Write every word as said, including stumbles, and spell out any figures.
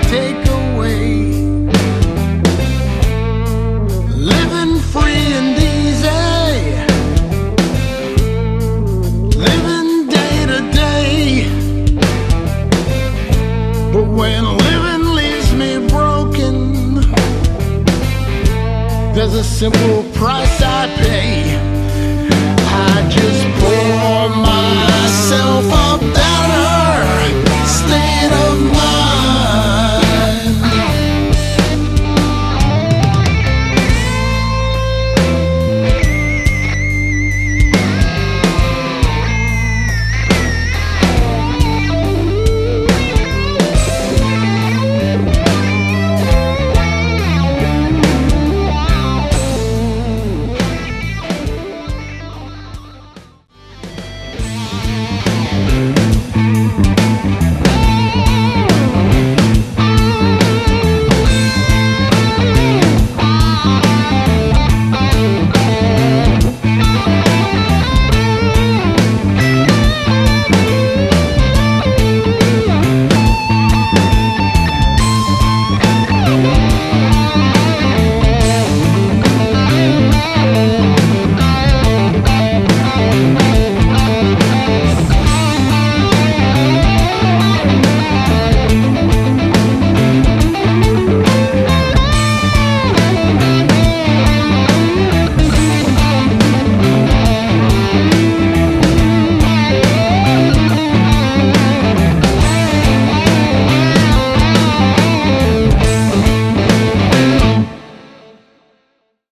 take away. Living free and easy, living day to day. But when living leaves me broken, there's a simple price I pay. I just pour myself a better state of mind.